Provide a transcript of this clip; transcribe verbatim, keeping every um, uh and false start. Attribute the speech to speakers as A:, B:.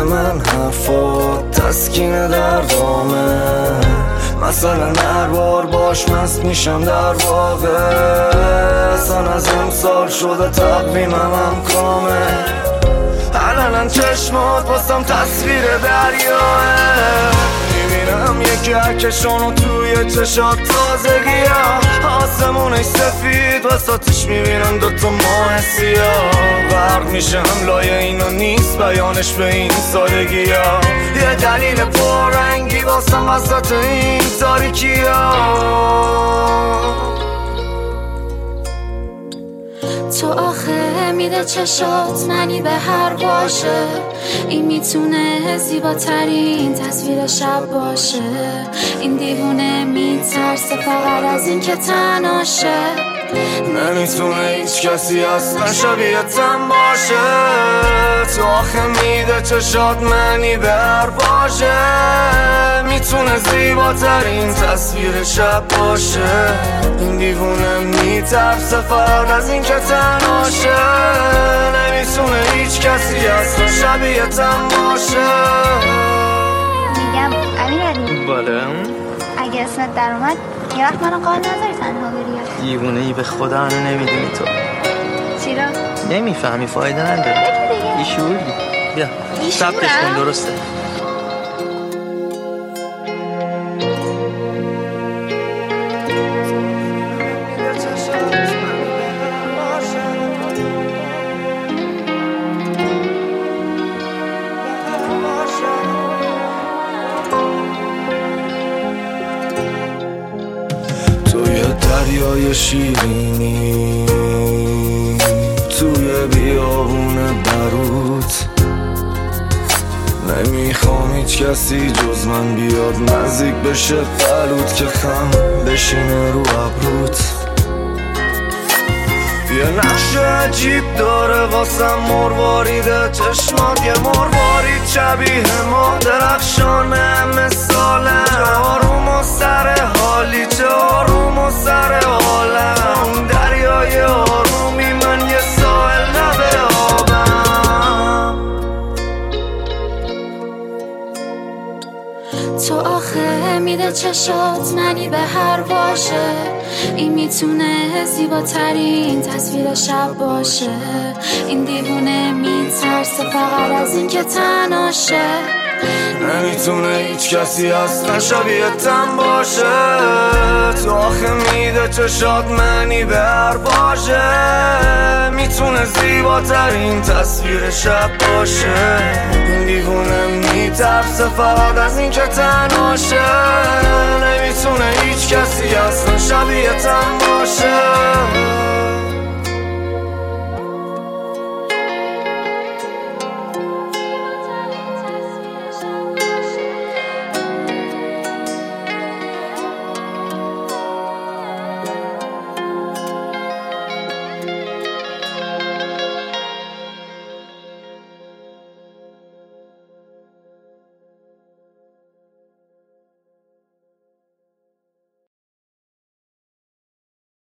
A: من حرفات تسکین دردامه، مثلا هر بار باش مست میشم در واقع. اصلا از امسال شده تقویمم هم کامه، الان چشمات واسم تصویر دریاه. میبینم یکی عکسشونو توی چشات تازگی ها، آسمونش سفید وسطش میبینم دوتا ماه سیاه. برق میشه هم لایه اینو نیست بیانش به این سادگی ها، یه دلیل پررنگی واسم وسط این تاریکی ها.
B: تو آخه میده چشات منی به هر باشه، این میتونه زیباترین تصویر شب باشه. این دیوونه میترسه فقط از این که تناشه،
A: نمیتونه هیچ کسی اصلا شبیه‌تم باشه. تو آخه میده چشات منی به هر باشه، میتونه زیباترین تصویر شب باشه. این دیوونه میترسه فقط از این که تناشه، نمیتونه هیچ کسی اصلا شبیه‌تم باشه.
C: میگم امیرعلی
D: بالا
C: اگه اسمت در اومد یه وقت منو قال نذاری تنها بری.
D: دیوونه ای به خدا منو نمیدونی تو.
C: چرا؟
D: نمیفهمی فایده نداره.
C: بگو دیگه.
D: ایشوری بیا ثبتش کن درسته.
A: دریای شیرینی توی بیابون بروت، نمیخوام هیچ کسی جز من بیاد نزدیک بشه قلوت که خم بشینه رو ابروت. یه نقش عجیب داره واسم مرواریده چشمات، یه مروارید شبیه ما درخشانه مثاله. آروم و سر حالی چه آروم و سر حالم، دریای آرومی من یه ساحل نبه آبم.
B: تو آخه میده چشات منی به هر باشه، این میتونه زیباترین تصویر شب باشه. این دیوونه میترسه فقط از این که تناشه،
A: نمیتونه هیچ کسی اصلا شبیه‌تم باشه. تو آخه میده چشات منی به هر باشه، میتونه زیباترین تصویر شب باشه. این دیوونه میترسه فقط از این که تناشه، نمیتونه هیچ کسی اصلا شبیه‌تم باشه.